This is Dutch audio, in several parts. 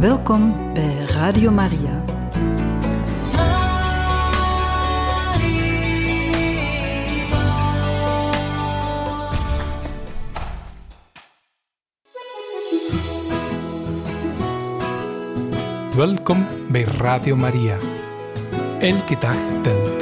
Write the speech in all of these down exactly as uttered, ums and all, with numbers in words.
Welkom bij Radio Maria. Welkom bij Radio Maria. Elke dag telt.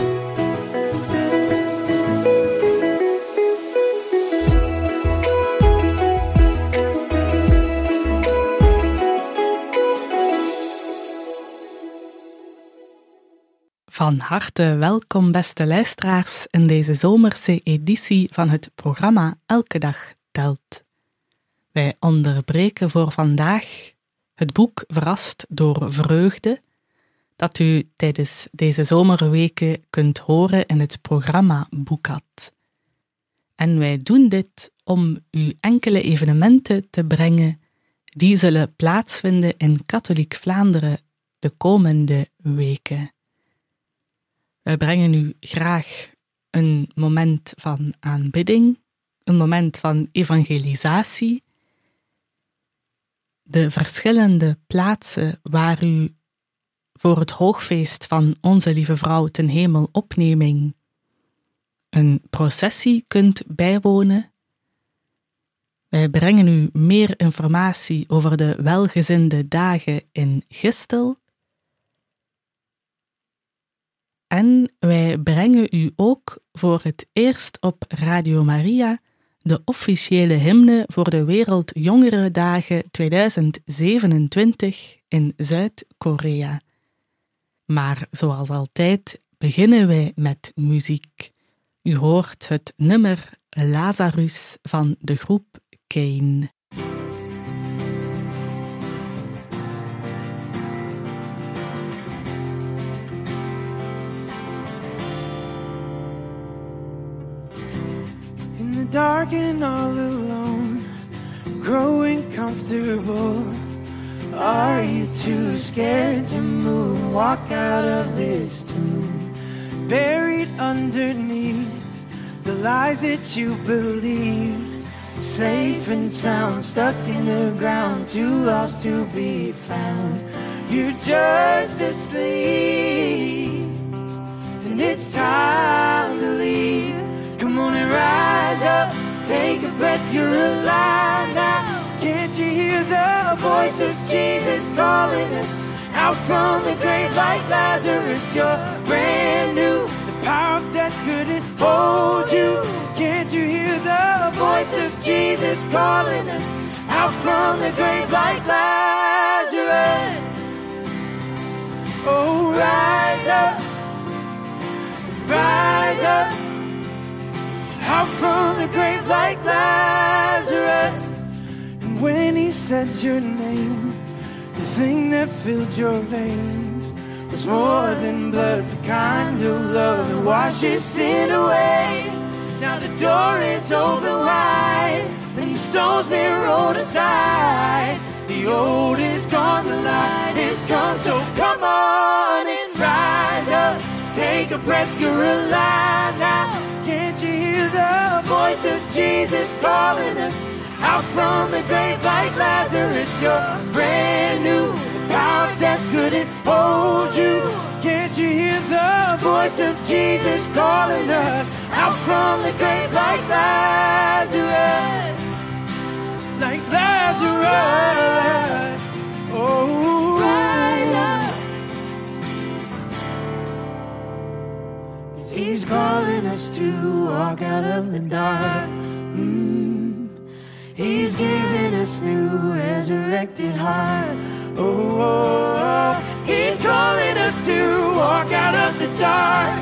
Van harte welkom, beste luisteraars, in deze zomerse editie van het programma Elke dag telt. Wij onderbreken voor vandaag het boek Verrast door Vreugde, dat u tijdens deze zomerweken kunt horen in het programma Boekad. En wij doen dit om u enkele evenementen te brengen die zullen plaatsvinden in Katholiek Vlaanderen de komende weken. Wij brengen u graag een moment van aanbidding, een moment van evangelisatie, de verschillende plaatsen waar u voor het hoogfeest van Onze Lieve Vrouw ten Hemel Opneming een processie kunt bijwonen. Wij brengen u meer informatie over de welgezinde dagen in Gistel. En wij brengen u ook voor het eerst op Radio Maria de officiële hymne voor de Wereldjongerendagen tweeduizend zevenentwintig in Zuid-Korea. Maar zoals altijd beginnen wij met muziek. U hoort het nummer Lazarus van de groep Cain. Dark and all alone, growing comfortable. Are you too scared to move? Walk out of this tomb, buried underneath the lies that you believed. Safe and sound, stuck in the ground, too lost to be found. You're just asleep, and it's time to leave. Come on and rise up, take a breath, you're alive now. Can't you hear the voice of Jesus calling us out from the grave like Lazarus? You're brand new, the power of death couldn't hold you. Can't you hear the voice of Jesus calling us out from the grave like Lazarus? Oh, rise up, rise up, out from the grave like Lazarus. And when he said your name, the thing that filled your veins was more than blood's a kind of love that washes sin away. Now the door is open wide, and the stone's been rolled aside. The old is gone, the light is come, so come on and rise up. Take a breath, you're alive now. Can't you hear the voice of Jesus calling us out from the grave like Lazarus? You're brand new, the power of death couldn't hold you. Can't you hear the voice of Jesus calling us out from the grave like Lazarus? Like Lazarus. Oh, rise up. He's calling us to walk out of the dark. Mm. He's giving us new resurrected heart. Oh, oh, oh, he's calling us to walk out of the dark.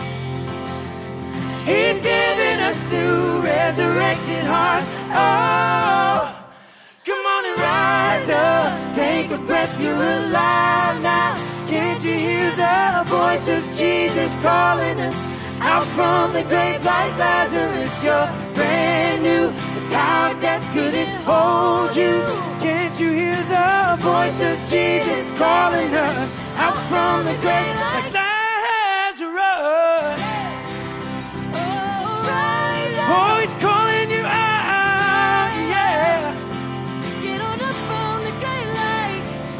He's giving us new resurrected heart. Oh, come on and rise up. Take a breath, you're alive now. Can't you hear the voice of Jesus calling us out from the grave like Lazarus? You're brand new, the power of death couldn't hold you. Can't you hear the voice of Jesus calling us out from the grave like Lazarus? Oh, rise up. Oh, he's calling you out, yeah. Get on up from the grave like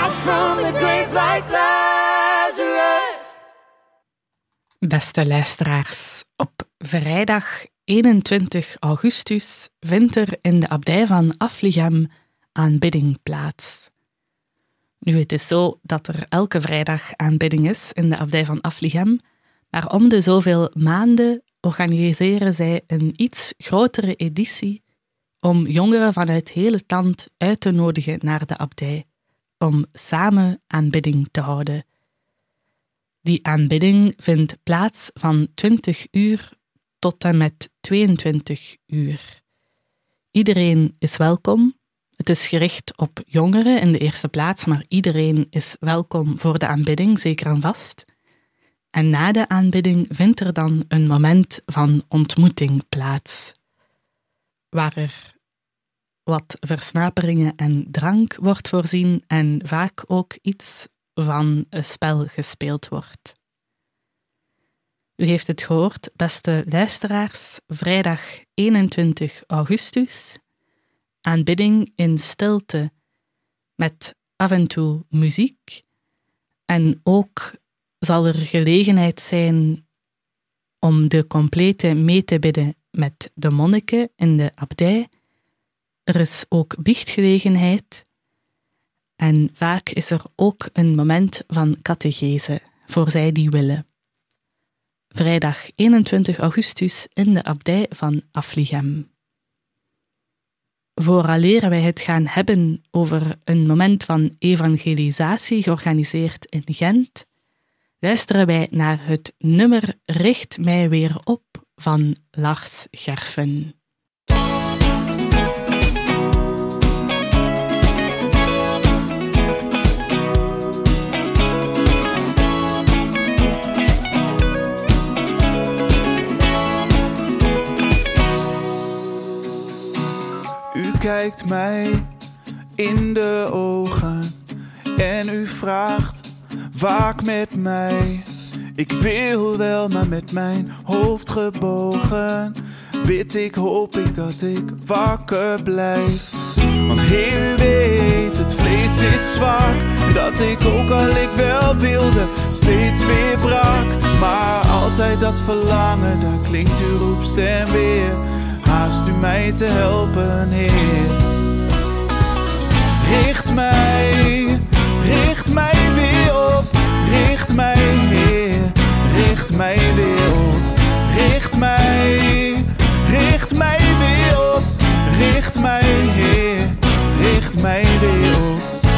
rise from the grave like Lazarus. Beste luisteraars, op vrijdag eenentwintig augustus vindt er in de abdij van Affligem aanbidding plaats. Nu, het is zo dat er elke vrijdag aanbidding is in de abdij van Affligem, maar om de zoveel maanden organiseren zij een iets grotere editie om jongeren vanuit heel het land uit te nodigen naar de abdij, om samen aanbidding te houden. Die aanbidding vindt plaats van twintig uur tot en met tweeëntwintig uur. Iedereen is welkom. Het is gericht op jongeren in de eerste plaats, maar iedereen is welkom voor de aanbidding, zeker en vast. En na de aanbidding vindt er dan een moment van ontmoeting plaats, waar er wat versnaperingen en drank wordt voorzien en vaak ook iets van een spel gespeeld wordt. U heeft het gehoord, beste luisteraars, vrijdag eenentwintig augustus, aanbidding in stilte met af en toe muziek en ook zal er gelegenheid zijn om de complete mee te bidden met de monniken in de abdij. Er is ook biechtgelegenheid en vaak is er ook een moment van catechese voor zij die willen. Vrijdag eenentwintig augustus in de abdij van Affligem. Vooraleer wij het gaan hebben over een moment van evangelisatie georganiseerd in Gent, luisteren wij naar het nummer Richt mij weer op van Lars Gerfen. U kijkt mij in de ogen en u vraagt, waak met mij. Ik wil wel, maar met mijn hoofd gebogen bid ik, hoop ik dat ik wakker blijf. Want Heer weet, het vlees is zwak, dat ik ook al ik wel wilde, steeds weer brak. Maar altijd dat verlangen, daar klinkt uw roepstem weer. Haast u mij te helpen, Heer. Richt mij, richt mij weer op. Richt mij, Heer, richt mij weer op. Richt mij, richt mij weer op. Richt mij, Heer, richt mij weer op.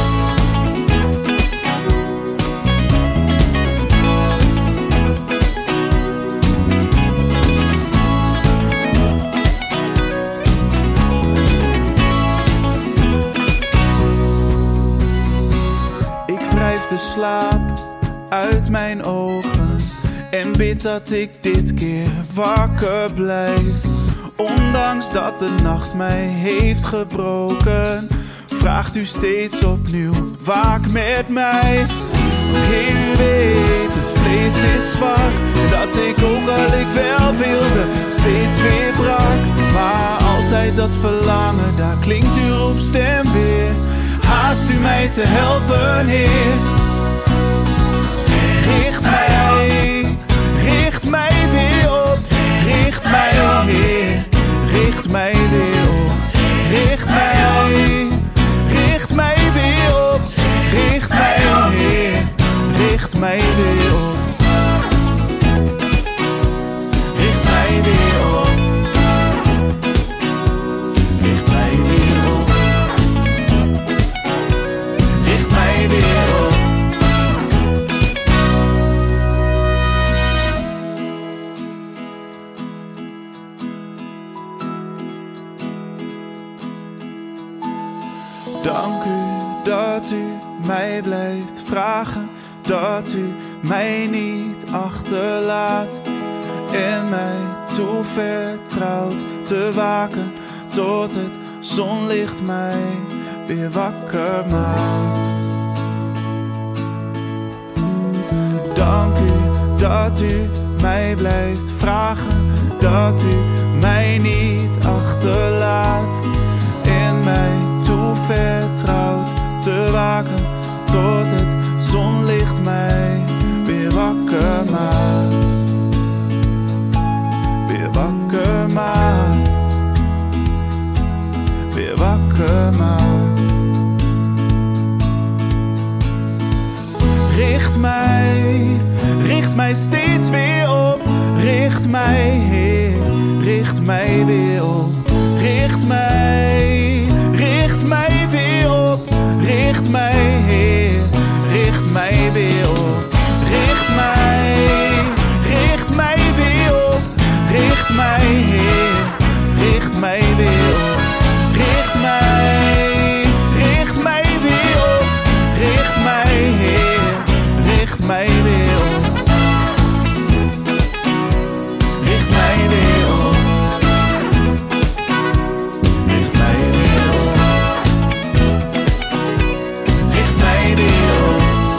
De slaap uit mijn ogen en bid dat ik dit keer wakker blijf. Ondanks dat de nacht mij heeft gebroken, vraagt u steeds opnieuw, waak met mij. Heer, u weet, het vlees is zwak, dat ik ook al ik wel wilde, steeds weer brak. Maar altijd dat verlangen, daar klinkt uw roepstem weer. Haast u mij te helpen, Heer. Richt mij, richt mij weer op. Richt mij, Heer, richt mij weer op. Richt mij, richt mij weer op. Richt mij, Heer, richt mij weer op. Richt mij weer op. Richt mij weer op. Richt mij weer op. Dank u dat u mij blijft vragen, dat u mij niet achterlaat en mij toevertrouwt te waken tot het zonlicht mij weer wakker maakt. Dank u dat u mij blijft vragen, dat u mij niet achterlaat en mij toevertrouwt te waken tot het zonlicht mij weer wakker maakt. Weer wakker maakt. Weer wakker maakt. Richt mij, richt mij steeds weer op. Richt mij, Heer, richt mij weer op. Richt mij, richt mij weer op. Richt mij, Heer, richt mij weer op. Richt mij, richt mij weer op. Richt mij, Heer, richt mij weer op. Richt mij, richt mij weer op. Richt mij, Heer, richt mij weer op. Richt mij weer op. Richt mij weer op. Richt mij weer op.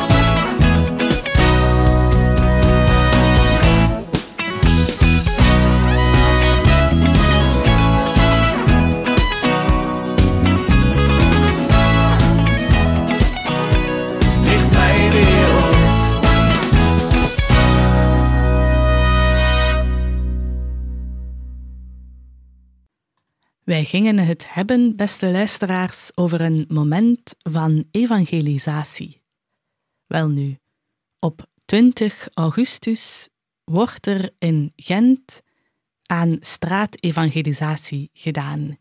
Richt mij weer op. Wij gingen het hebben, beste luisteraars, over een moment van evangelisatie. Welnu, op twintig augustus wordt er in Gent aan straatevangelisatie gedaan,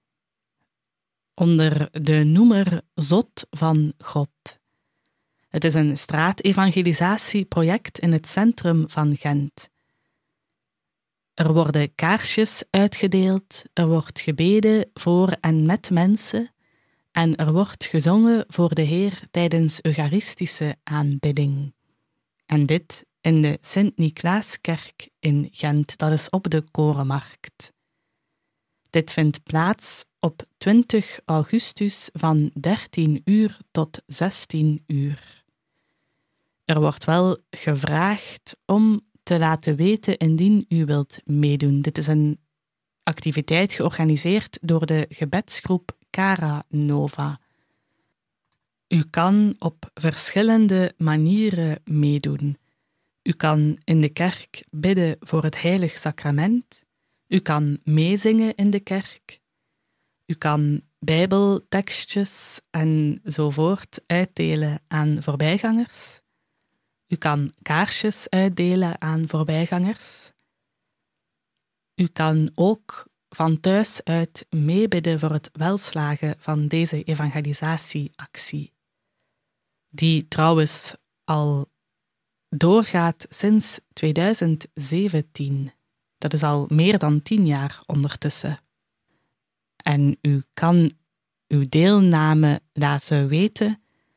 onder de noemer Zot van God. Het is een straatevangelisatieproject in het centrum van Gent. Er worden kaarsjes uitgedeeld, er wordt gebeden voor en met mensen en er wordt gezongen voor de Heer tijdens eucharistische aanbidding. En dit in de Sint-Niklaaskerk in Gent, dat is op de Korenmarkt. Dit vindt plaats op twintig augustus van dertien uur tot zestien uur. Er wordt wel gevraagd om te laten weten indien u wilt meedoen. Dit is een activiteit georganiseerd door de gebedsgroep Cara Nova. U kan op verschillende manieren meedoen. U kan in de kerk bidden voor het heilig sacrament. U kan meezingen in de kerk. U kan bijbeltekstjes enzovoort uitdelen aan voorbijgangers. U kan kaarsjes uitdelen aan voorbijgangers. U kan ook van thuis uit meebidden voor het welslagen van deze evangelisatieactie, die trouwens al doorgaat sinds tweeduizend zeventien. Dat is al meer dan tien jaar ondertussen. En u kan uw deelname laten weten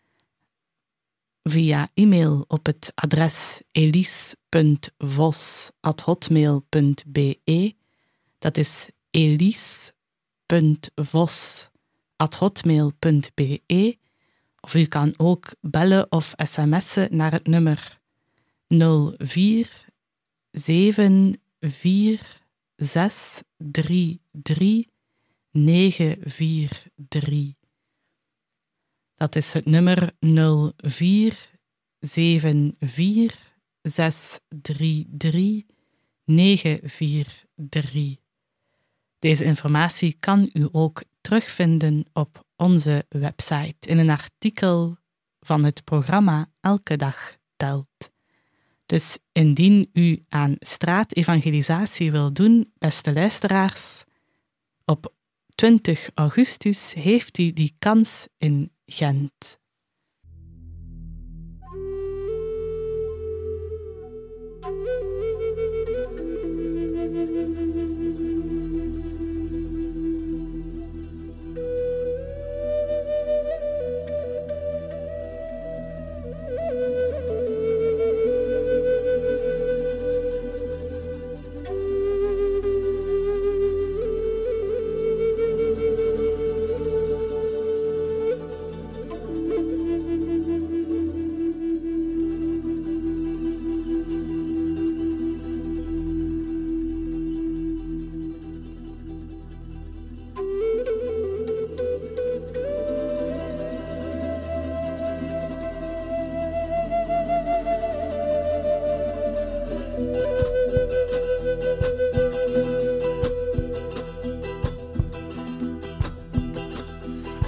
via e-mail op het adres elise punt vos at hotmail punt be. Dat is elise punt vos at hotmail punt be. Of u kan ook bellen of sms'en naar het nummer nul vier zeven vier zes drie drie negen vier drie. Dat is het nummer nul vier zeven vier zes drie drie negen vier drie. Deze informatie kan u ook terugvinden op onze website in een artikel van het programma Elke Dag Telt. Dus indien u aan straatevangelisatie wil doen, beste luisteraars, op twintig augustus heeft u die kans in Gent.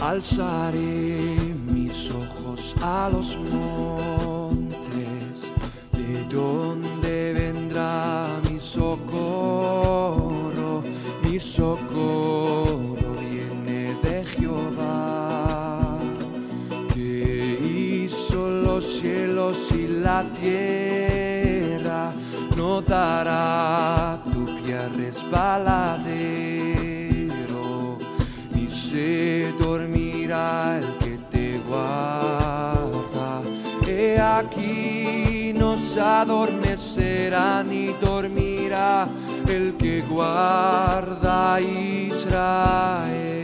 Alzaré mis ojos a los montes, ¿de dónde vendrá mi socorro? Mi socorro viene de Jehová, que hizo los cielos y la tierra. No dará tu pie resbaladero, ni se dormirá el que te guarda. He aquí no se adormecerá ni dormirá el que guarda a Israel.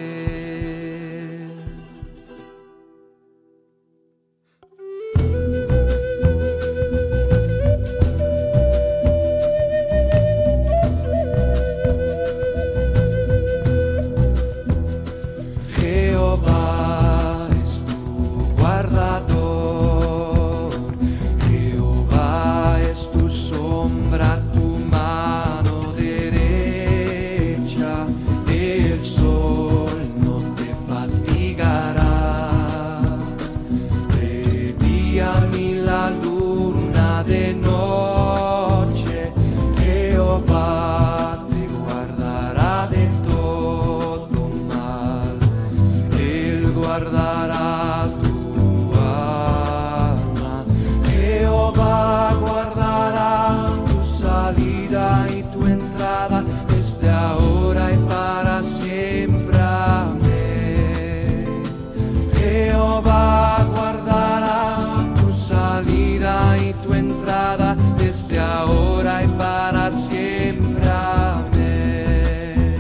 Jehová es tu guardador, Jehová es tu sombra, tu mano derecha. El sol no te fatigará, de día ni la luna de noche. Jehová te guardará de todo mal, Él guardará tu alma. Jehová guardará tu salida y tu entrada desde ahora y para siempre. Amén. Jehová guardará tu salida y tu entrada desde ahora y para siempre. Amén.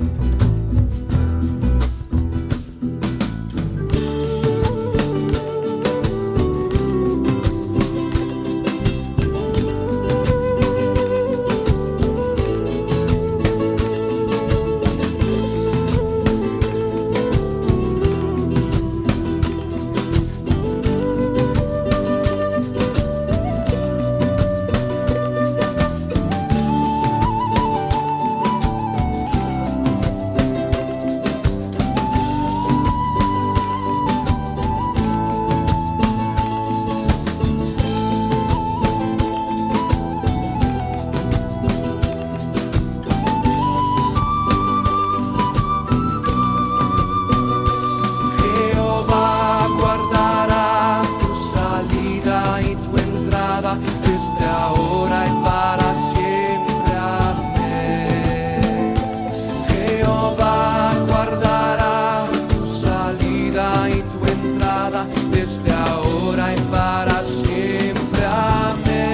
Jehová guardará tu salida y tu entrada desde ahora y para siempre. Amén. Jehová guardará tu salida y tu entrada desde ahora y para siempre. Amén.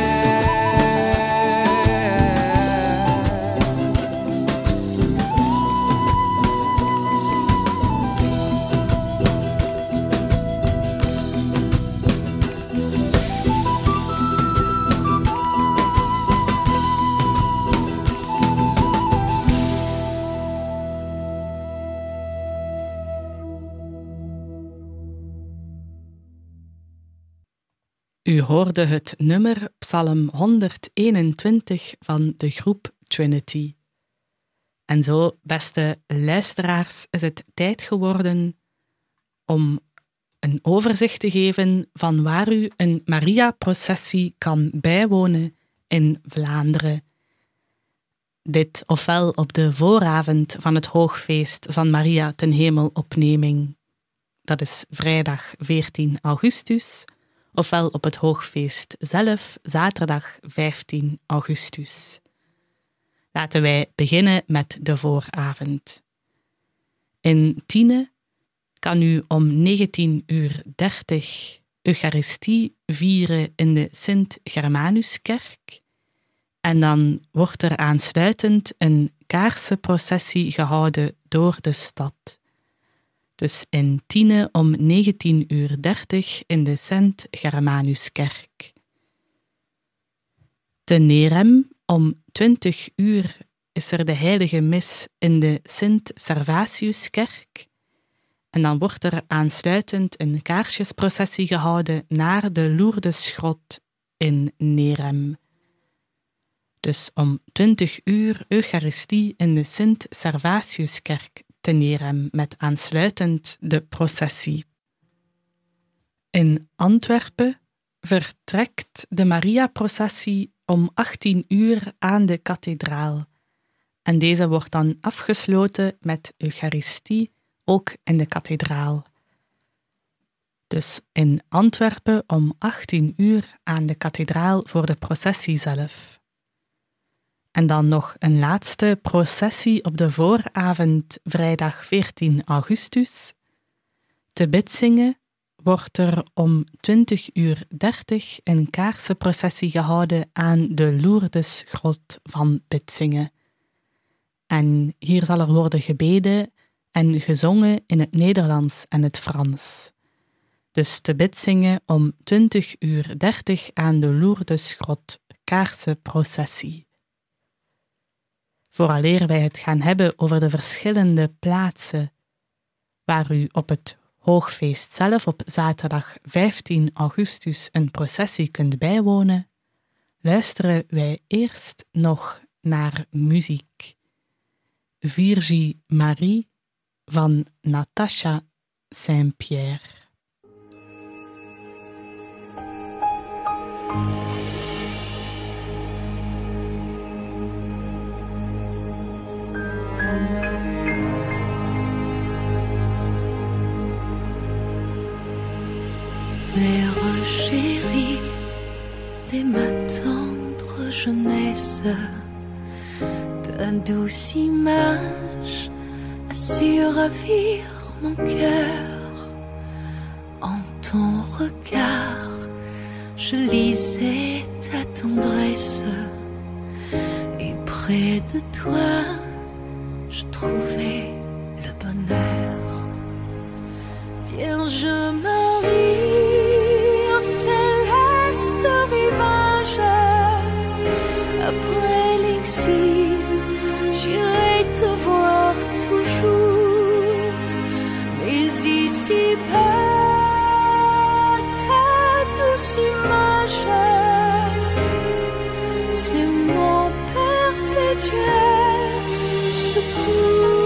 U hoorde het nummer Psalm honderdeenentwintig van de groep Trinity. En zo, beste luisteraars, is het tijd geworden om een overzicht te geven van waar u een Maria-processie kan bijwonen in Vlaanderen. Dit ofwel op de vooravond van het hoogfeest van Maria ten Hemelopneming, dat is vrijdag veertien augustus, ofwel op het hoogfeest zelf, zaterdag vijftien augustus. Laten wij beginnen met de vooravond. In Tiene kan u om negentien uur dertig Eucharistie vieren in de Sint-Germanuskerk en dan wordt er aansluitend een kaarsenprocessie gehouden door de stad. Dus in Tiene om negentien uur dertig in de Sint-Germanuskerk. Te Nerem om twintig uur is er de heilige mis in de Sint-Servatiuskerk en dan wordt er aansluitend een kaarsjesprocessie gehouden naar de Lourdesgrot in Nerem. Dus om twintig uur Eucharistie in de Sint-Servatiuskerk te Nerem met aansluitend de processie. In Antwerpen vertrekt de Maria-processie om achttien uur aan de kathedraal. En deze wordt dan afgesloten met Eucharistie, ook in de kathedraal. Dus in Antwerpen om achttien uur aan de kathedraal voor de processie zelf. En dan nog een laatste processie op de vooravond, vrijdag veertien augustus. Te Bitsingen wordt er om twintig uur dertig een kaarsenprocessie gehouden aan de Lourdesgrot van Bitsingen. En hier zal er worden gebeden en gezongen in het Nederlands en het Frans. Dus te Bitsingen om twintig uur dertig aan de Lourdesgrot, kaarsenprocessie. Vooraleer wij het gaan hebben over de verschillende plaatsen waar u op het Hoogfeest zelf op zaterdag vijftien augustus een processie kunt bijwonen, luisteren wij eerst nog naar muziek. Virgie Marie van Natacha Saint-Pierre. Mère chérie, dès ma tendre jeunesse, ta douce image a su ravir mon cœur. En ton regard, je lisais ta tendresse, et près de toi, je trouvais le bonheur. Vierge Marie, au céleste rivage, après l'exil, j'irai te voir toujours. Mais ici-bas, ta douce image, c'est mon perpétuel secours.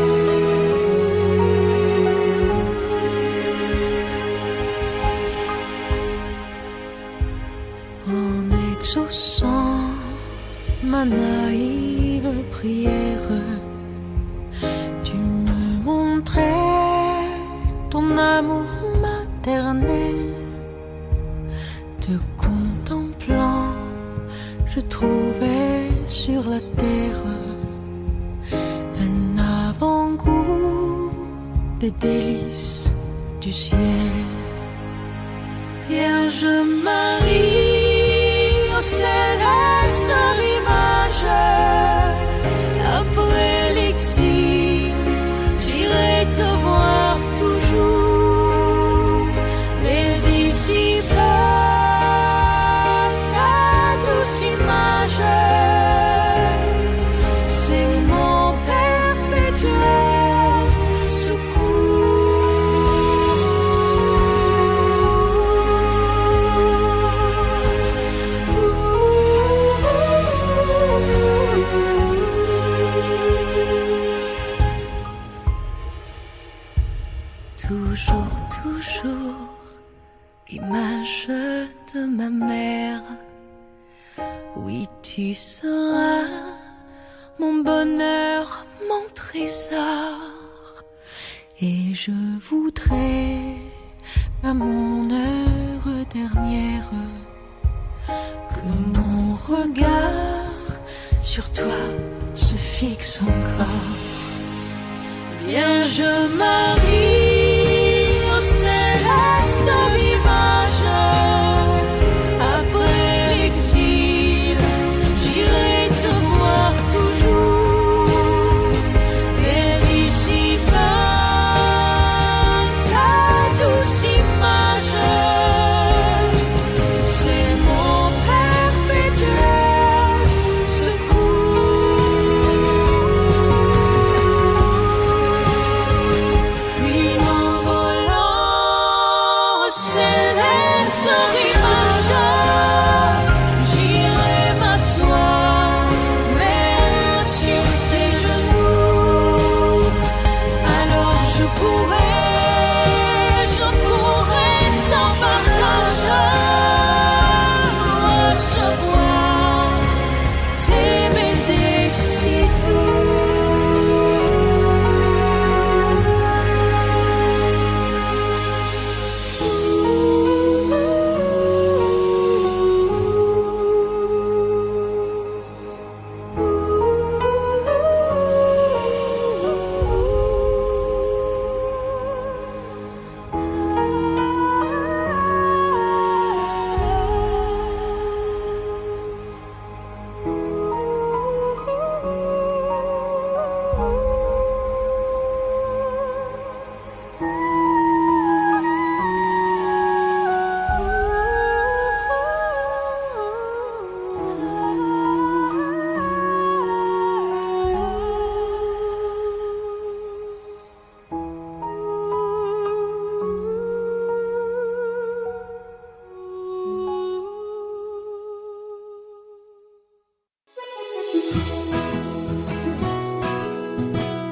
Exaucant ma naïve prière, tu me montrais ton amour maternel. Te contemplant, je trouvais sur la terre un avant-goût des délices du ciel. Vierge Marie, au céleste rivage, après l'exil, j'irai te voir toujours. Mais ici-bas, ta douce image, c'est mon perpétuel toujours, toujours, image de ma mère. Oui, tu seras mon bonheur, mon trésor. Et je voudrais, à mon heure dernière, que mon regard sur toi se fixe encore. Vierge Marie, au céleste rivage, après l'exil, j'irai te voir toujours. Mais ici-bas, ta douce image, c'est mon perpétuel secours. Puis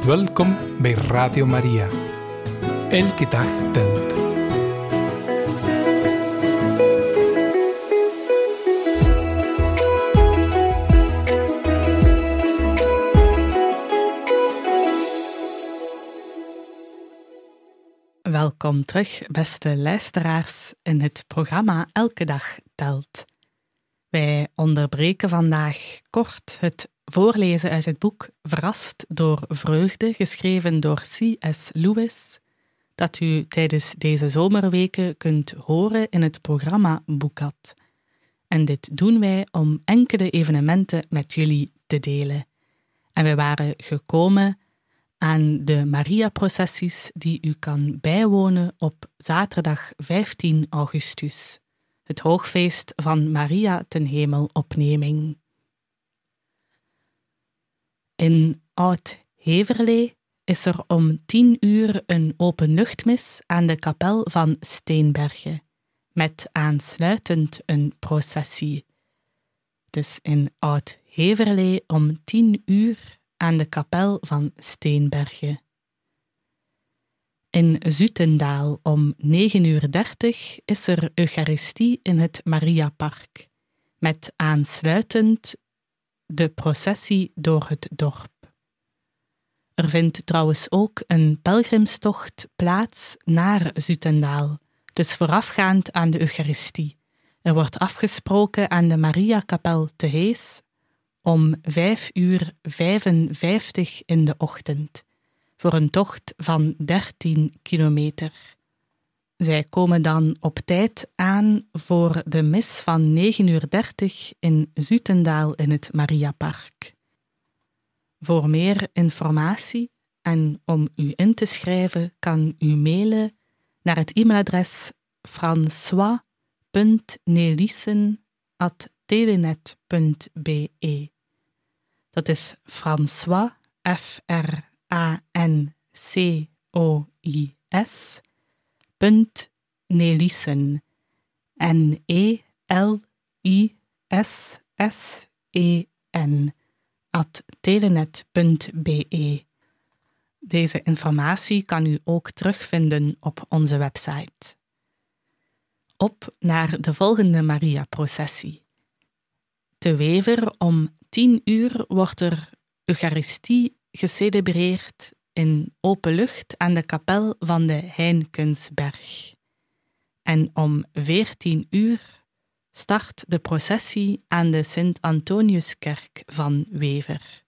Welkom bij Radio Maria. Elke dag telt. Welkom terug, beste luisteraars, in het programma Elke dag telt. Wij onderbreken vandaag kort het voorlezen uit het boek Verrast door Vreugde, geschreven door C S Lewis, dat u tijdens deze zomerweken kunt horen in het programma Boekat. En dit doen wij om enkele evenementen met jullie te delen. En we waren gekomen aan de Maria-processies die u kan bijwonen op zaterdag vijftien augustus, het hoogfeest van Maria ten Hemelopneming. In Oud-Heverlee is er om tien uur een openluchtmis aan de kapel van Steenbergen, met aansluitend een processie. Dus in Oud-Heverlee om tien uur aan de kapel van Steenbergen. In Zutendaal om negen uur dertig is er Eucharistie in het Mariapark, met aansluitend de processie door het dorp. Er vindt trouwens ook een pelgrimstocht plaats naar Zutendaal, dus voorafgaand aan de Eucharistie. Er wordt afgesproken aan de Mariakapel te Hees om vijf uur vijfenvijftig in de ochtend, voor een tocht van dertien kilometer. Zij komen dan op tijd aan voor de mis van negen uur dertig in Zutendaal in het Mariapark. Voor meer informatie en om u in te schrijven kan u mailen naar het e-mailadres françois punt nelissen apenstaartje telenet punt be. Dat is François, F R A N C O I S, punt Nelissen, N E L I S S E N, at telenet punt be. Deze informatie kan u ook terugvinden op onze website. Op naar de volgende Maria-processie. Te Wever om tien uur wordt er Eucharistie gecelebreerd in open lucht aan de kapel van de Heinkensberg. En om veertien uur start de processie aan de Sint-Antoniuskerk van Wever.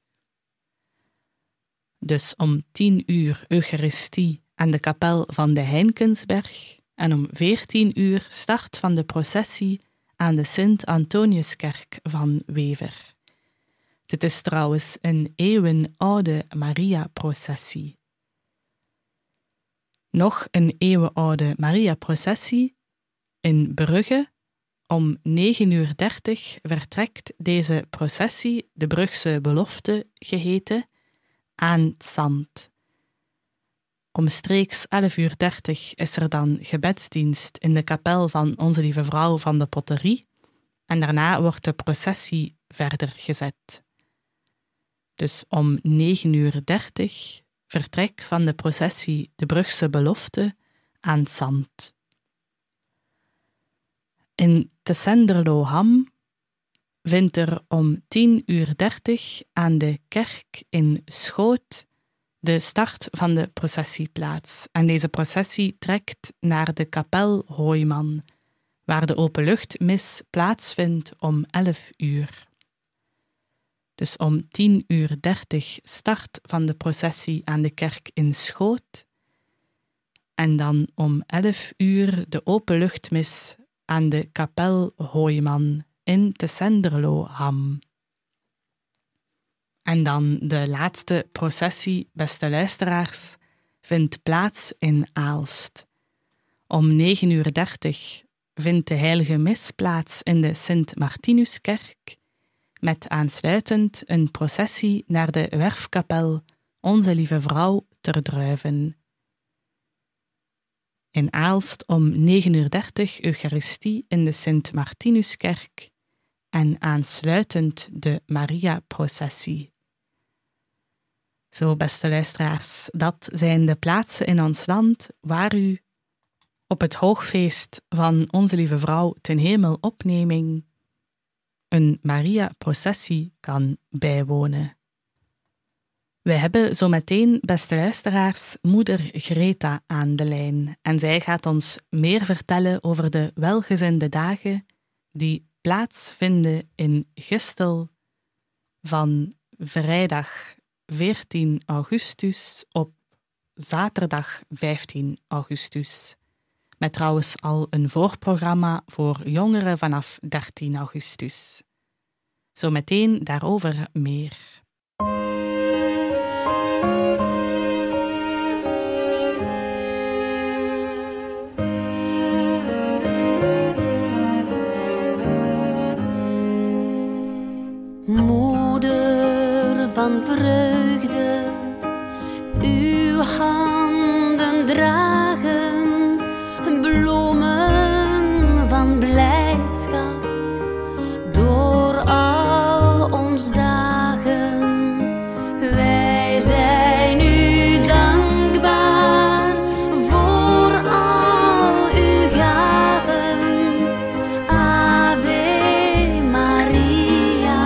Dus om tien uur Eucharistie aan de kapel van de Heinkensberg en om veertien uur start van de processie aan de Sint-Antoniuskerk van Wever. Dit is trouwens een eeuwenoude Maria-processie. Nog een eeuwenoude Maria-processie in Brugge. Om negen uur dertig vertrekt deze processie, de Brugse belofte geheten, aan het Zand. Omstreeks elf uur dertig is er dan gebedsdienst in de kapel van Onze Lieve Vrouw van de Potterie en daarna wordt de processie verder gezet. Dus om negen uur dertig vertrek van de processie de Brugse belofte aan het Zand. In Tessenderloham vindt er om tien uur dertig aan de kerk in Schoot de start van de processie plaats. En deze processie trekt naar de kapel Hooiman, waar de openluchtmis plaatsvindt om elf uur. Dus om tien uur dertig start van de processie aan de kerk in Schoot en dan om elf uur de openluchtmis aan de kapel Hooiman in Tessenderloham. En dan de laatste processie, beste luisteraars, vindt plaats in Aalst. Om negen uur dertig vindt de heilige mis plaats in de Sint-Martinuskerk, met aansluitend een processie naar de werfkapel Onze Lieve Vrouw ter Druiven. In Aalst om negen uur dertig Eucharistie in de Sint-Martinuskerk en aansluitend de Maria-processie. Zo, beste luisteraars, dat zijn de plaatsen in ons land waar u op het hoogfeest van Onze Lieve Vrouw ten Hemelopneming een Maria-processie kan bijwonen. Wij hebben zo meteen, beste luisteraars, moeder Greta aan de lijn en zij gaat ons meer vertellen over de welgezinde dagen die plaatsvinden in Gistel van vrijdag veertien augustus op zaterdag vijftien augustus. Met trouwens al een voorprogramma voor jongeren vanaf dertien augustus. Zometeen daarover meer. Moeder van vreugde, uw handen dragen bloemen van blijdschap door al ons dagen. Wij zijn u dankbaar voor al uw gaven. Ave Maria,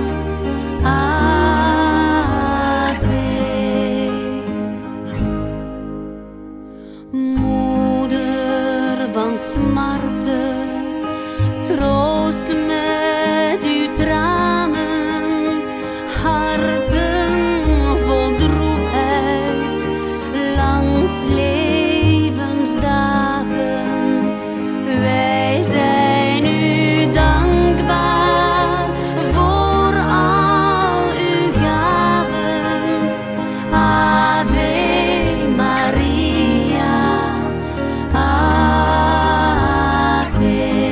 Ave. Moeder van smarte, troost met uw tranen, harten vol droefheid langs levensdagen. Wij zijn u dankbaar voor al uw gaven. Ave Maria, Ave.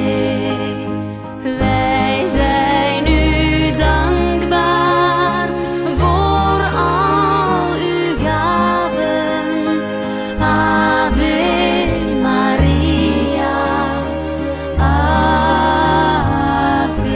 Wij zijn u dankbaar voor al uw gaven. Ave Maria, Ave.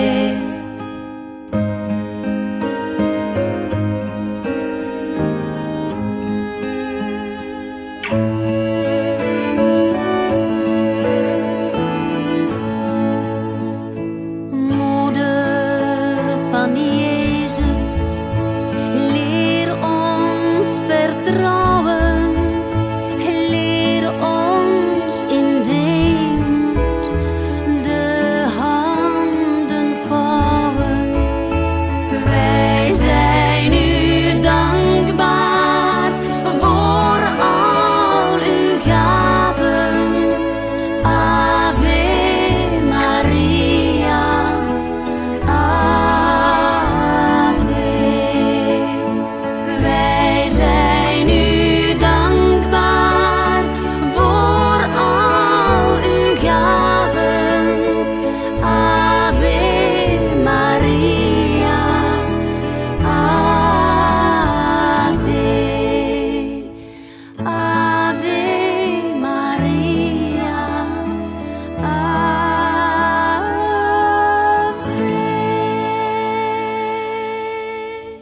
Moeder van Jezus, leer ons vertrouwen, leer ons in deemoed de handen vouwen. Wij zijn u dankbaar voor al uw gaven. Ave Maria, Ave. Wij zijn u dankbaar voor al uw gaven. Ave Maria, Ave. Ave Maria, Ave.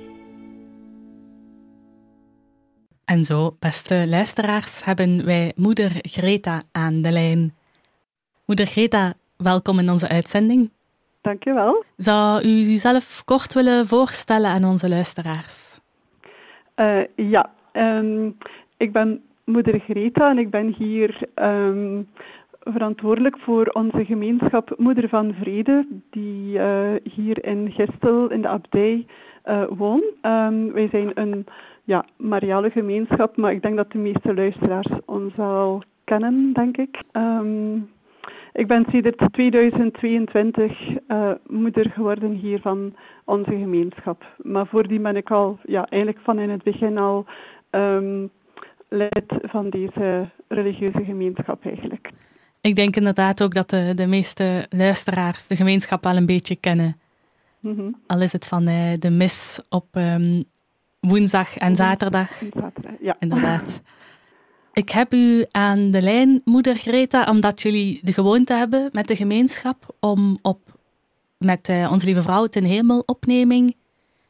En zo, beste luisteraars, hebben wij moeder Greta aan de lijn. Moeder Greta, welkom in onze uitzending. Dankjewel. Zou u uzelf kort willen voorstellen aan onze luisteraars? Uh, ja, um, ik ben moeder Greta en ik ben hier um, verantwoordelijk voor onze gemeenschap Moeder van Vrede, die uh, hier in Gistel in de abdij uh, woont. Um, wij zijn een ja, Mariale gemeenschap, maar ik denk dat de meeste luisteraars ons al kennen, denk ik. Um, ik ben sinds tweeduizend tweeëntwintig uh, moeder geworden hier van onze gemeenschap. Maar voordien ben ik al, ja, eigenlijk van in het begin al um, lid van deze religieuze gemeenschap eigenlijk. Ik denk inderdaad ook dat de, de meeste luisteraars de gemeenschap wel een beetje kennen. Mm-hmm. Al is het van uh, de mis op um, woensdag en zaterdag. Zaterdag, ja. Inderdaad. Ik heb u aan de lijn, moeder Greta, omdat jullie de gewoonte hebben met de gemeenschap om op met uh, Onze Lieve Vrouw ten Hemelopneming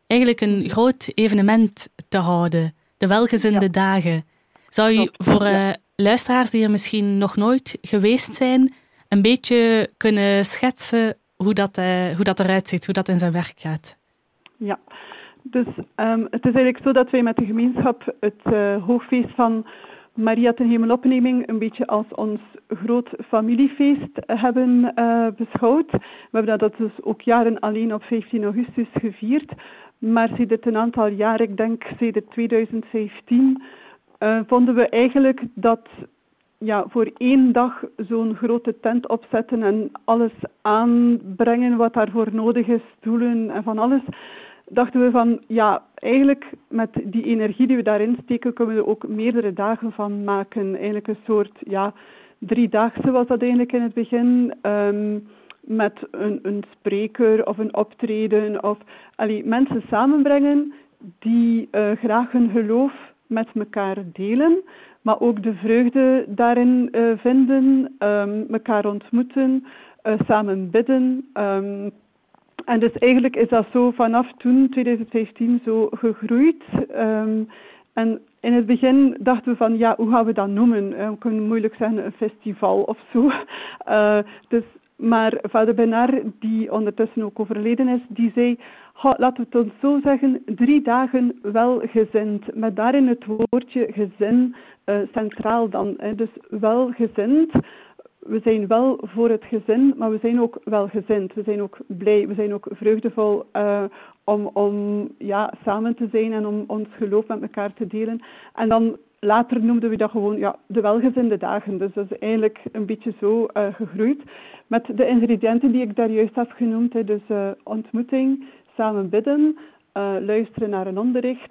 eigenlijk een groot evenement te houden. De welgezinde ja. dagen. Zou je voor uh, luisteraars die er misschien nog nooit geweest zijn, een beetje kunnen schetsen hoe dat, uh, hoe dat eruit ziet, hoe dat in zijn werk gaat? Ja, dus um, het is eigenlijk zo dat wij met de gemeenschap het uh, hoogfeest van Maria ten Hemelopneming een beetje als ons groot familiefeest hebben uh, beschouwd. We hebben dat dus ook jaren alleen op vijftien augustus gevierd. Maar sinds een aantal jaar, ik denk sinds tweeduizend vijftien, uh, vonden we eigenlijk dat ja, voor één dag zo'n grote tent opzetten en alles aanbrengen wat daarvoor nodig is, stoelen en van alles, dachten we van, ja, eigenlijk met die energie die we daarin steken, kunnen we er ook meerdere dagen van maken. Eigenlijk een soort, ja, driedaagse was dat eigenlijk in het begin, um, met een, een spreker of een optreden, of allee, mensen samenbrengen die uh, graag hun geloof met elkaar delen, maar ook de vreugde daarin uh, vinden, um, elkaar ontmoeten, uh, samen bidden. Um, En dus eigenlijk is dat zo vanaf toen, tweeduizend vijftien, zo gegroeid. Um, en in het begin dachten we van, ja, hoe gaan we dat noemen? Uh, we kunnen moeilijk zeggen een festival of zo. Uh, dus, maar vader Bernard, die ondertussen ook overleden is, die zei, laten we het ons zo zeggen, drie dagen welgezind. Met daarin het woordje gezin uh, centraal dan. Hè. Dus welgezind. We zijn wel voor het gezin, maar we zijn ook welgezind. We zijn ook blij, we zijn ook vreugdevol uh, om, om ja, samen te zijn en om ons geloof met elkaar te delen. En dan later noemden we dat gewoon ja, de welgezinde dagen. Dus dat is eigenlijk een beetje zo uh, gegroeid. Met de ingrediënten die ik daar juist heb genoemd. Hè. Dus uh, ontmoeting, samen bidden, uh, luisteren naar een onderricht.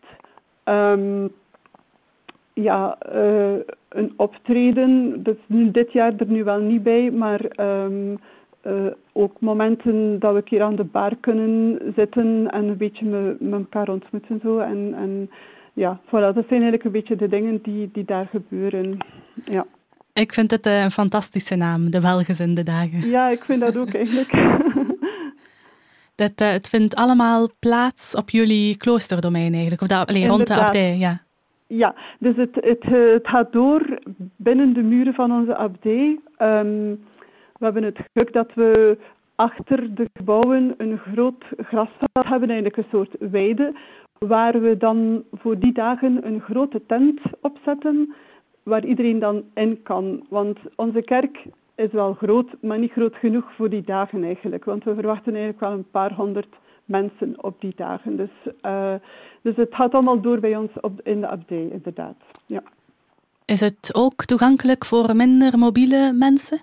Um, Ja, uh, een optreden, dat is nu dit jaar er nu wel niet bij, maar um, uh, ook momenten dat we een keer aan de bar kunnen zitten en een beetje met, met elkaar ontmoeten. Zo. En, en ja, voilà, dat zijn eigenlijk een beetje de dingen die, die daar gebeuren. Ja. Ik vind het een fantastische naam, de welgezinde dagen. Ja, ik vind dat ook eigenlijk. dat, uh, het vindt allemaal plaats op jullie kloosterdomein eigenlijk, of dat, allee, rond de abdij, ja. Ja, dus het, het, het gaat door binnen de muren van onze abdij. Um, we hebben het geluk dat we achter de gebouwen een groot grasveld hebben, eigenlijk een soort weide, waar we dan voor die dagen een grote tent opzetten, waar iedereen dan in kan. Want onze kerk is wel groot, maar niet groot genoeg voor die dagen eigenlijk. Want we verwachten eigenlijk wel een paar honderd mensen op die dagen. Dus, uh, dus het gaat allemaal door bij ons op, in de abdij, inderdaad. Ja. Is het ook toegankelijk voor minder mobiele mensen?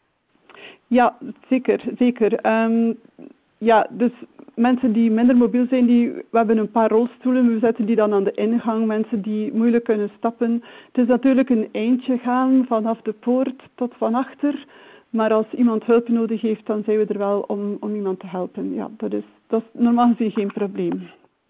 Ja, zeker. zeker. Um, ja, dus mensen die minder mobiel zijn, die, we hebben een paar rolstoelen, we zetten die dan aan de ingang, mensen die moeilijk kunnen stappen. Het is natuurlijk een eindje gaan vanaf de poort tot van achter. Maar als iemand hulp nodig heeft, dan zijn we er wel om, om iemand te helpen. Ja, dat is, dat is normaal gezien geen probleem.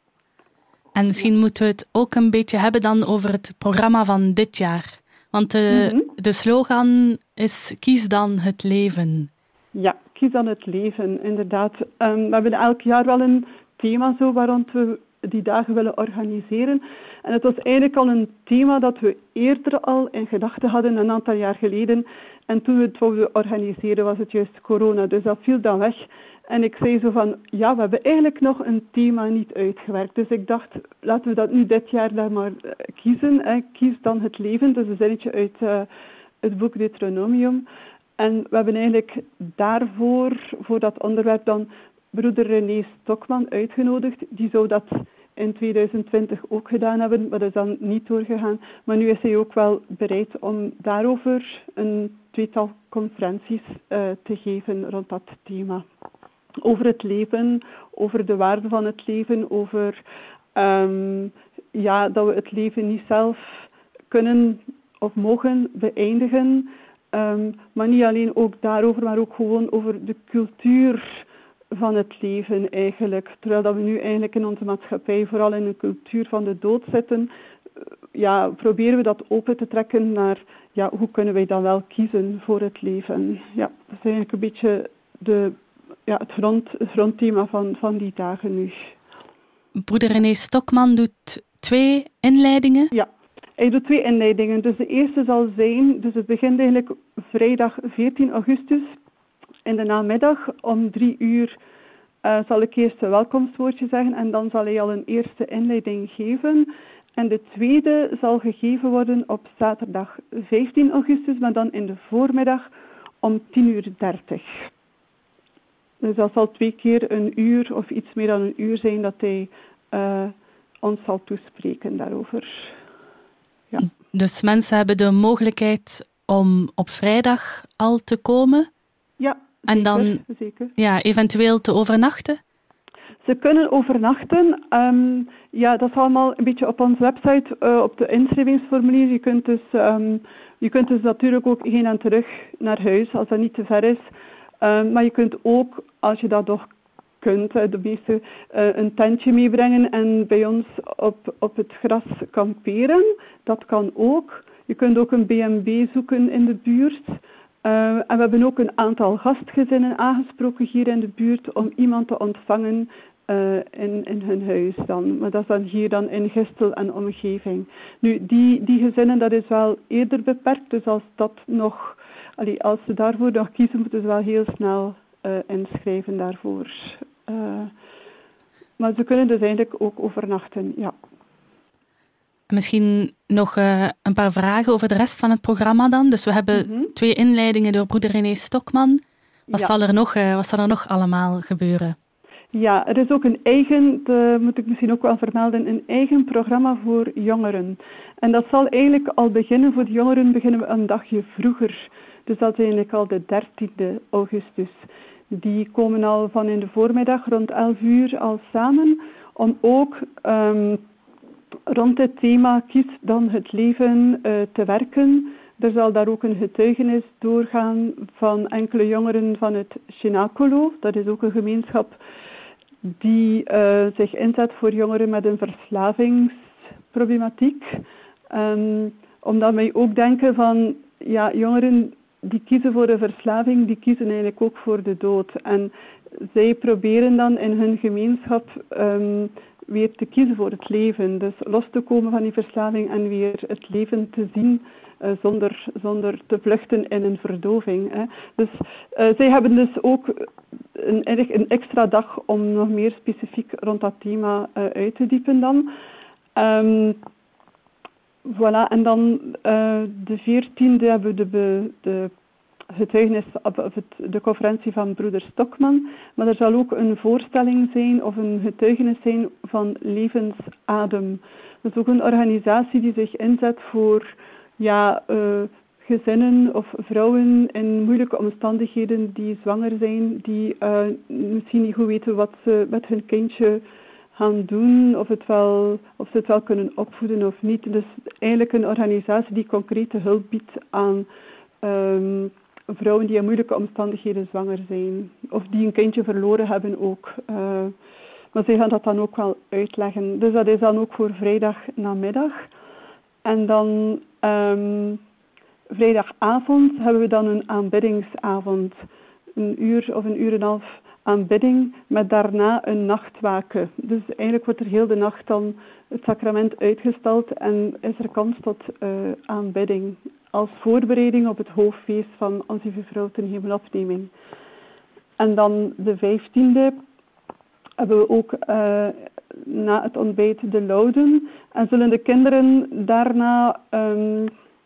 En misschien moeten we het ook een beetje hebben dan over het programma van dit jaar. Want de, mm-hmm. de slogan is kies dan het leven. Ja, kies dan het leven, inderdaad. Um, we hebben elk jaar wel een thema zo waar rond we die dagen willen organiseren. En het was eigenlijk al een thema dat we eerder al in gedachten hadden, een aantal jaar geleden. En toen we het wouden organiseren was het juist corona, dus dat viel dan weg. En ik zei zo van, ja, we hebben eigenlijk nog een thema niet uitgewerkt. Dus ik dacht, laten we dat nu dit jaar daar maar uh, kiezen. Hè. Kies dan het leven, dus een zinnetje uit uh, het boek Deuteronomium. En we hebben eigenlijk daarvoor, voor dat onderwerp dan, broeder René Stokman uitgenodigd. Die zou dat in tweeduizend twintig ook gedaan hebben, maar dat is dan niet doorgegaan. Maar nu is hij ook wel bereid om daarover een tweetal conferenties uh, te geven rond dat thema. Over het leven, over de waarde van het leven, over um, ja, dat we het leven niet zelf kunnen of mogen beëindigen. Um, maar niet alleen ook daarover, maar ook gewoon over de cultuur van het leven eigenlijk. Terwijl dat we nu eigenlijk in onze maatschappij vooral in een cultuur van de dood zitten, ja, proberen we dat open te trekken naar ja, hoe kunnen wij dan wel kiezen voor het leven. Ja, dat is eigenlijk een beetje de, ja, het, grond, het grondthema van, van die dagen nu. broeder René Stokman doet twee inleidingen. Ja, hij doet twee inleidingen. Dus de eerste zal zijn, dus het begint eigenlijk vrijdag veertien augustus in de namiddag om drie uur. Uh, zal ik eerst een welkomstwoordje zeggen en dan zal hij al een eerste inleiding geven. En de tweede zal gegeven worden op zaterdag vijftien augustus, maar dan in de voormiddag om tien uur dertig. Dus dat zal twee keer een uur of iets meer dan een uur zijn dat hij uh, ons zal toespreken daarover. Ja. Dus mensen hebben de mogelijkheid om op vrijdag al te komen? Ja, en zeker, dan zeker. Ja, eventueel te overnachten? Ze kunnen overnachten. Um, ja, dat is allemaal een beetje op onze website, uh, op de inschrijvingsformulier. Je kunt dus, um, je kunt dus natuurlijk ook heen en terug naar huis, als dat niet te ver is. Um, maar je kunt ook, als je dat nog kunt, de meeste, uh, een tentje meebrengen en bij ons op, op het gras kamperen. Dat kan ook. Je kunt ook een B en B zoeken in de buurt. Uh, en we hebben ook een aantal gastgezinnen aangesproken hier in de buurt om iemand te ontvangen uh, in, in hun huis dan. Maar dat is dan hier dan in Gistel en omgeving. Nu, die, die gezinnen, dat is wel eerder beperkt. Dus als dat nog, allee, als ze daarvoor nog kiezen, moeten ze wel heel snel uh, inschrijven daarvoor. Uh, maar ze kunnen dus eigenlijk ook overnachten, ja. Misschien nog uh, een paar vragen over de rest van het programma dan. Dus we hebben mm-hmm. twee inleidingen door broeder René Stokman. Wat, ja. zal er nog, uh, wat zal er nog allemaal gebeuren? Ja, er is ook een eigen, dat moet ik misschien ook wel vermelden, een eigen programma voor jongeren. En dat zal eigenlijk al beginnen, voor de jongeren beginnen we een dagje vroeger. Dus dat is eigenlijk al de dertiende augustus. Die komen al van in de voormiddag rond elf uur al samen om ook Um, rond het thema kies dan het leven uh, te werken. Er zal daar ook een getuigenis doorgaan van enkele jongeren van het Cenacolo. Dat is ook een gemeenschap die uh, zich inzet voor jongeren met een verslavingsproblematiek. Um, omdat wij ook denken van, ja, jongeren die kiezen voor een verslaving, die kiezen eigenlijk ook voor de dood. En zij proberen dan in hun gemeenschap Um, weer te kiezen voor het leven. Dus los te komen van die verslaving en weer het leven te zien uh, zonder, zonder te vluchten in een verdoving. Hè. Dus uh, zij hebben dus ook een, een extra dag om nog meer specifiek rond dat thema uh, uit te diepen dan. Um, voilà, en dan uh, de veertiende hebben we de, de getuigenis op het, de conferentie van broeder Stokman. Maar er zal ook een voorstelling zijn of een getuigenis zijn van Levensadem. Dat is ook een organisatie die zich inzet voor ja, uh, gezinnen of vrouwen in moeilijke omstandigheden die zwanger zijn, die uh, misschien niet goed weten wat ze met hun kindje gaan doen, of, het wel, of ze het wel kunnen opvoeden of niet. Dus eigenlijk een organisatie die concrete hulp biedt aan Um, vrouwen die in moeilijke omstandigheden zwanger zijn. Of die een kindje verloren hebben ook. Uh, maar zij gaan dat dan ook wel uitleggen. Dus dat is dan ook voor vrijdag namiddag. En dan um, vrijdagavond hebben we dan een aanbiddingsavond. Een uur of een uur en een half aanbidding met daarna een nachtwaken. Dus eigenlijk wordt er heel de nacht dan het sacrament uitgesteld en is er kans tot uh, aanbidding. Als voorbereiding op het hoofdfeest van Onze Lieve Vrouw ten Hemelopneming. En dan de vijftiende hebben we ook uh, na het ontbijt de louden. En zullen de kinderen daarna Um,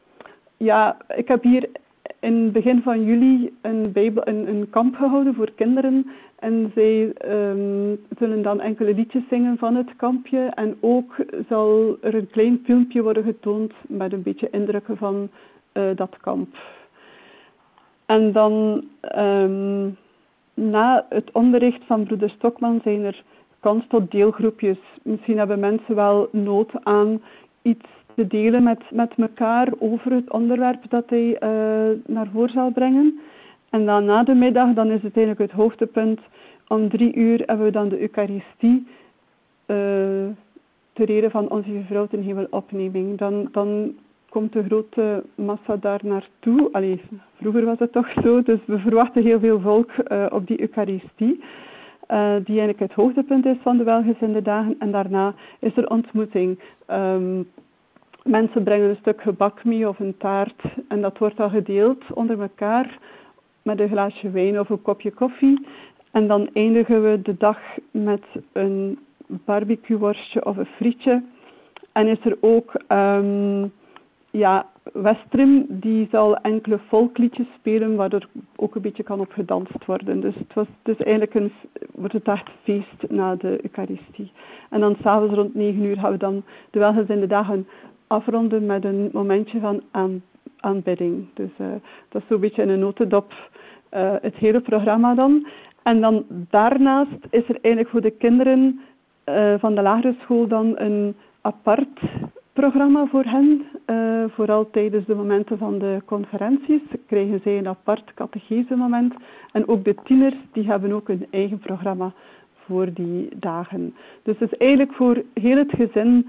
ja, ik heb hier in het begin van juli een, bijbel, een, een kamp gehouden voor kinderen. En zij um, zullen dan enkele liedjes zingen van het kampje. En ook zal er een klein filmpje worden getoond met een beetje indrukken van uh, dat kamp. En dan um, na het onderricht van broeder Stokman zijn er kans tot deelgroepjes. Misschien hebben mensen wel nood aan iets te delen met, met elkaar over het onderwerp dat hij uh, naar voren zal brengen. En dan na de middag, dan is het eigenlijk het hoogtepunt. Om drie uur hebben we dan de Eucharistie uh, ter ere van Onze Lieve Vrouw ten Hemelopneming. Dan, dan komt de grote massa daar naartoe. Allee, vroeger was het toch zo, dus we verwachten heel veel volk uh, op die Eucharistie. uh, die eigenlijk het hoogtepunt is van de welgezinde dagen. En daarna is er ontmoeting. Um, mensen brengen een stuk gebak mee of een taart en dat wordt dan gedeeld onder elkaar met een glaasje wijn of een kopje koffie. En dan eindigen we de dag met een barbecueworstje of een frietje. En is er ook um, ja, Westrim, die zal enkele volkliedjes spelen, waar er ook een beetje kan op gedanst worden. Dus het was dus eigenlijk een, wordt het echt feest na de Eucharistie. En dan s'avonds rond negen uur gaan we dan de welgezinde dagen afronden met een momentje van aan, aanbidding. Dus uh, dat is zo'n beetje in een notendop uh, het hele programma dan. En dan daarnaast is er eigenlijk voor de kinderen uh, van de lagere school dan een apart programma voor hen. Uh, vooral tijdens de momenten van de conferenties krijgen zij een apart catechese moment. En ook de tieners die hebben ook een eigen programma voor die dagen. Dus het is eigenlijk voor heel het gezin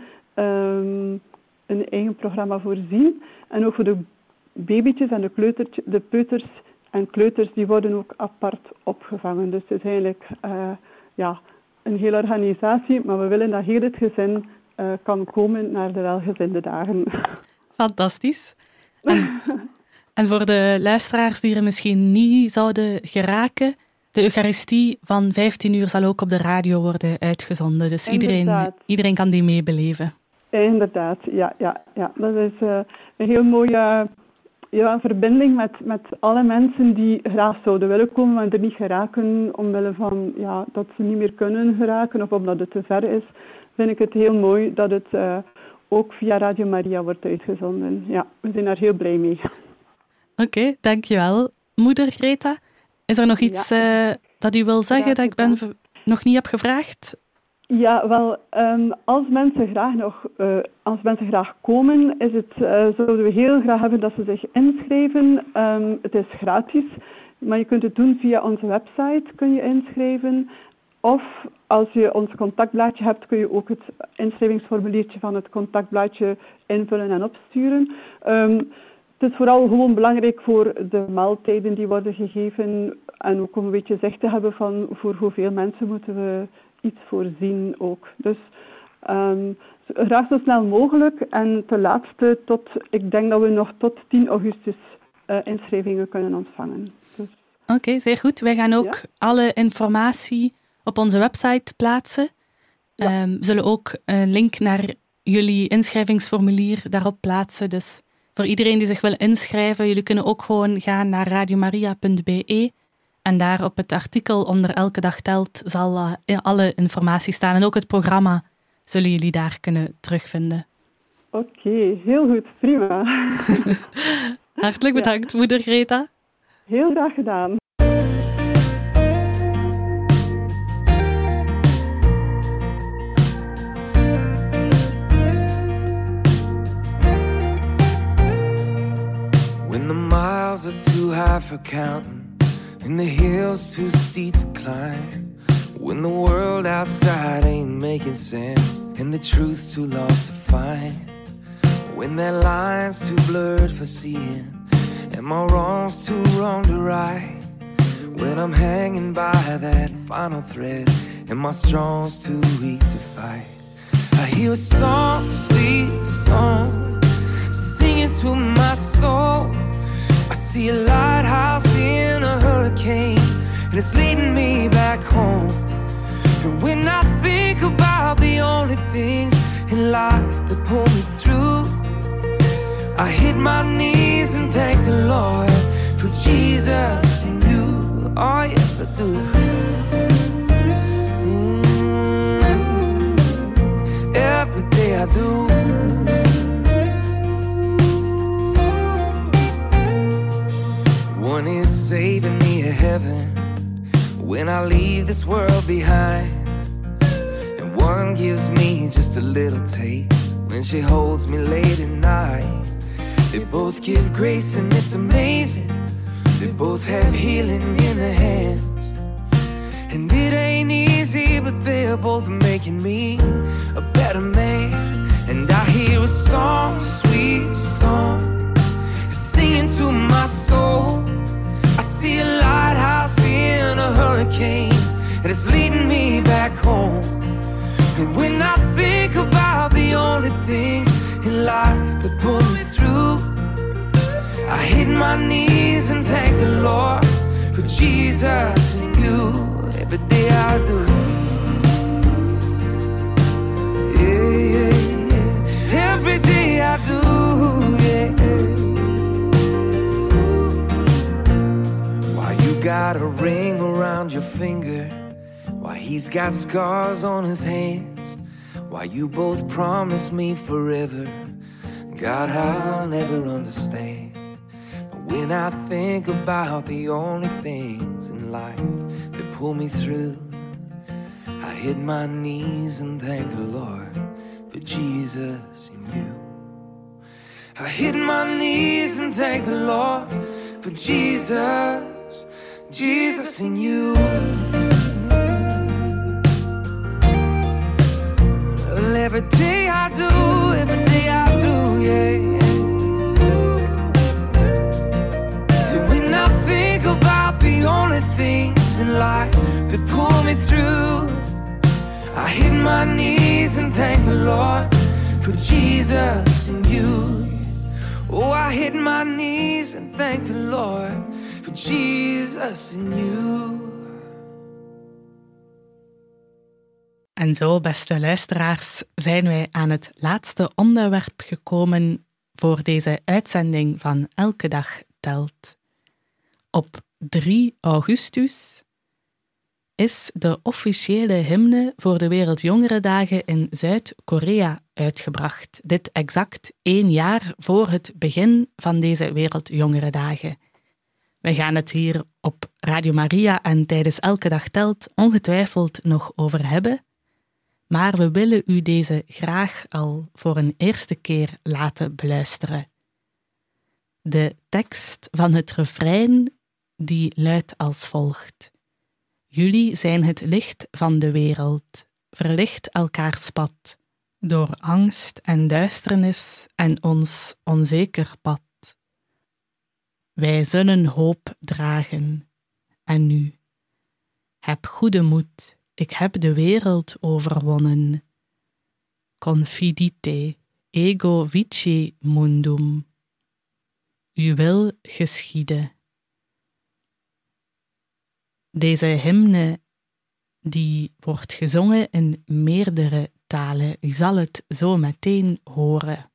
um, een eigen programma voorzien. En ook voor de babytjes en de, kleutertje, de peuters en kleuters, die worden ook apart opgevangen. Dus het is eigenlijk uh, ja, een hele organisatie, maar we willen dat heel het gezin uh, kan komen naar de welgezinde dagen. Fantastisch. En, en voor de luisteraars die er misschien niet zouden geraken, de Eucharistie van vijftien uur zal ook op de radio worden uitgezonden. Dus iedereen, iedereen kan die meebeleven. Inderdaad, ja. ja, ja. Dat is uh, een heel mooie ja, verbinding met, met alle mensen die graag zouden willen komen, maar er niet geraken omwille van ja, dat ze niet meer kunnen geraken of omdat het te ver is. Vind ik het heel mooi dat het uh, ook via Radio Maria wordt uitgezonden. Ja, we zijn daar heel blij mee. Oké, okay, dankjewel. Moeder Greta, is er nog iets ja. uh, dat u wil zeggen ja, dat ik ben v- nog niet heb gevraagd? Ja, wel, um, als mensen graag nog, uh, als mensen graag komen, is het, uh, zouden we heel graag hebben dat ze zich inschrijven. Um, het is gratis, maar je kunt het doen via onze website, kun je inschrijven. Of als je ons contactblaadje hebt, kun je ook het inschrijvingsformuliertje van het contactblaadje invullen en opsturen. Um, het is vooral gewoon belangrijk voor de maaltijden die worden gegeven en ook om een beetje zicht te hebben van voor hoeveel mensen moeten we iets voorzien ook. Dus um, graag zo snel mogelijk en ten laatste tot, ik denk dat we nog tot tien augustus uh, inschrijvingen kunnen ontvangen. Dus, Oké, okay, zeer goed. Wij gaan ook ja? alle informatie op onze website plaatsen. Ja. Um, we zullen ook een link naar jullie inschrijvingsformulier daarop plaatsen. Dus voor iedereen die zich wil inschrijven, jullie kunnen ook gewoon gaan naar radiomaria punt b e en daar op het artikel onder Elke Dag Telt zal uh, alle informatie staan. En ook het programma zullen jullie daar kunnen terugvinden. Oké, okay, heel goed, prima. Hartelijk bedankt, ja. Moeder Greta. Heel graag gedaan. When the miles are too high for counting and the hills too steep to climb, when the world outside ain't making sense and the truth's too lost to find, when that line's too blurred for seeing and my wrongs too wrong to right, when I'm hanging by that final thread and my strong's too weak to fight, I hear a song, sweet song, singing to my soul. I see a lighthouse in a hurricane and it's leading me back home. And when I think about the only things in life that pull me through, I hit my knees and thank the Lord for Jesus and you. Oh yes I do. Mm-hmm. Every day I do. One is saving me a heaven when I leave this world behind, and one gives me just a little taste when she holds me late at night. They both give grace and it's amazing. They both have healing in their hands, and it ain't easy, but they're both making me a better man. And I hear a song, a sweet song, singing to my soul. I see a lighthouse in a hurricane, and it's leading me back home. And when I think about the only things in life that pull me through, I hit my knees and thank the Lord for Jesus and you. Every day I do. Yeah, yeah, yeah. Every day I do, yeah. Why you got a ring around your finger? Why he's got scars on his hands? Why you both promised me forever? God, I'll never understand. But when I think about the only things in life that pull me through, I hit my knees and thank the Lord for Jesus and you. I hit my knees and thank the Lord for Jesus, Jesus and you. Well, every day I do, every day I do, yeah. So when I think about the only things in life that pull me through, I hit my knees and thank the Lord for Jesus and you. Oh, I hit my knees and thank the Lord for Jesus and you. En zo, beste luisteraars, zijn wij aan het laatste onderwerp gekomen voor deze uitzending van Elke Dag Telt. Op drie augustus is de officiële hymne voor de Wereldjongerendagen in Zuid-Korea uitgebracht. Dit exact één jaar voor het begin van deze Wereldjongerendagen. We gaan het hier op Radio Maria en tijdens Elke Dag Telt ongetwijfeld nog over hebben, maar we willen u deze graag al voor een eerste keer laten beluisteren. De tekst van het refrein die luidt als volgt. Jullie zijn het licht van de wereld, verlicht elkaars pad, door angst en duisternis en ons onzeker pad. Wij zullen hoop dragen. En nu, heb goede moed, ik heb de wereld overwonnen. Confidite, ego vici mundum. Uw wil geschieden. Deze hymne die wordt gezongen in meerdere talen. U zal het zo meteen horen.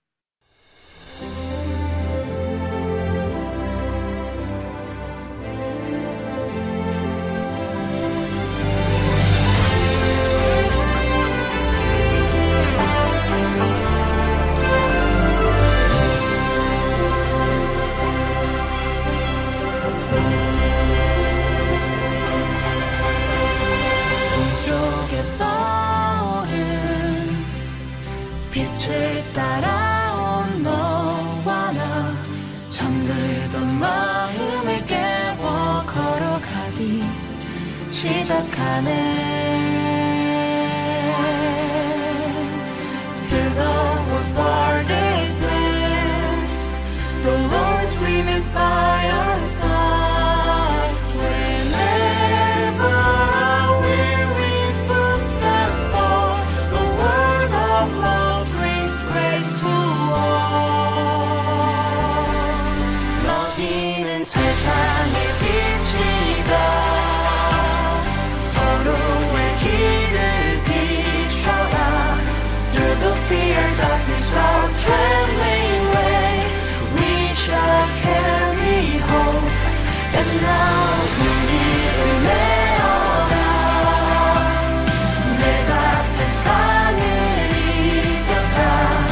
따라온 너와 나 잠들던 마음을 깨워 걸어가기 시작하네 Till the farthest land The Lord's dream is by our side Whenever our weary footsteps fall The word of love 너희는 세상의 빛이다 서로의 길을 비춰라 Through the fear, darkness, our trembling way We shall carry hope And now 우리를 내어라 내가 세상을 이겼다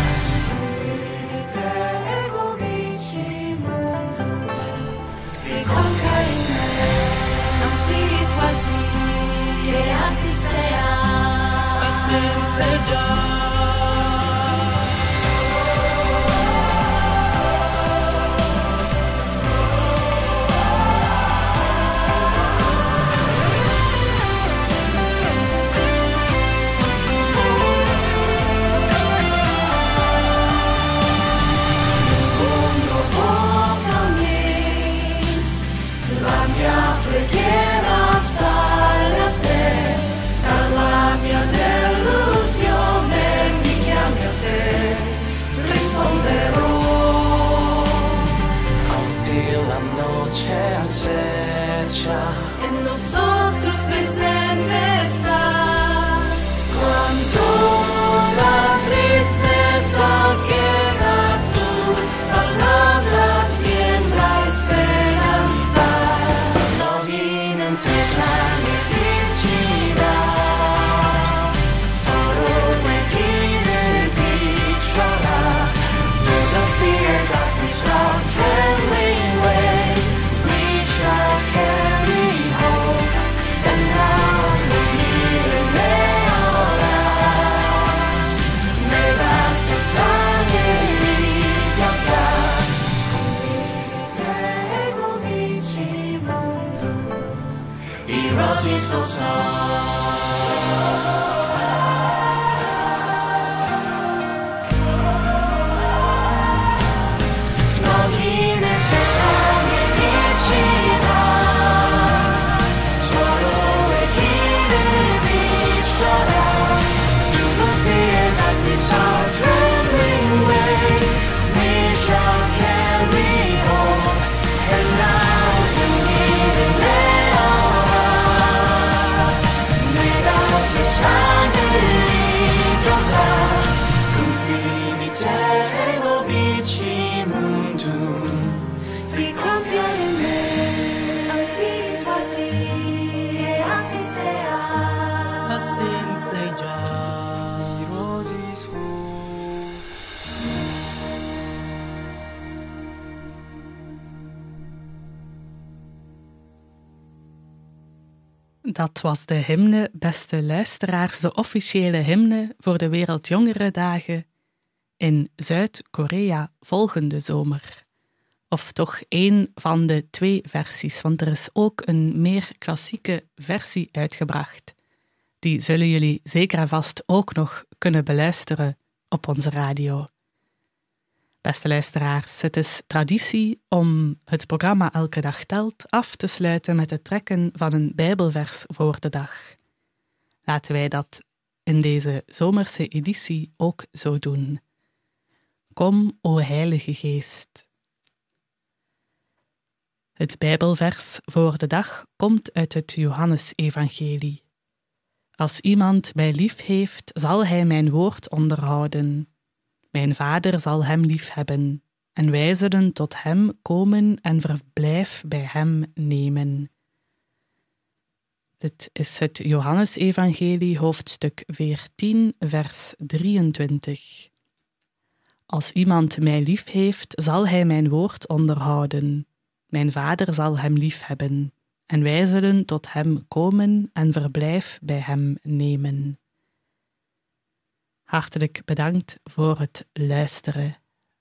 La mia preghiera sta a te Dat was de hymne, beste luisteraars, de officiële hymne voor de Wereldjongerendagen in Zuid-Korea volgende zomer. Of toch één van de twee versies, want er is ook een meer klassieke versie uitgebracht. Die zullen jullie zeker en vast ook nog kunnen beluisteren op onze radio. Beste luisteraars, het is traditie om het programma Elke Dag Telt af te sluiten met het trekken van een Bijbelvers voor de dag. Laten wij dat in deze zomerse editie ook zo doen. Kom, o Heilige Geest. Het Bijbelvers voor de dag komt uit het Johannesevangelie. Als iemand mij lief heeft, zal hij mijn woord onderhouden. Mijn Vader zal hem liefhebben, en wij zullen tot hem komen en verblijf bij hem nemen. Dit is het Johannesevangelie, hoofdstuk veertien, vers drieëntwintig. Als iemand mij lief heeft, zal hij mijn woord onderhouden. Mijn Vader zal hem liefhebben, en wij zullen tot hem komen en verblijf bij hem nemen. Hartelijk bedankt voor het luisteren.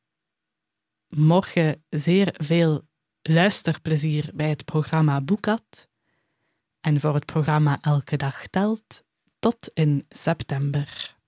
Morgen zeer veel luisterplezier bij het programma Boekat en voor het programma Elke Dag Telt tot in september.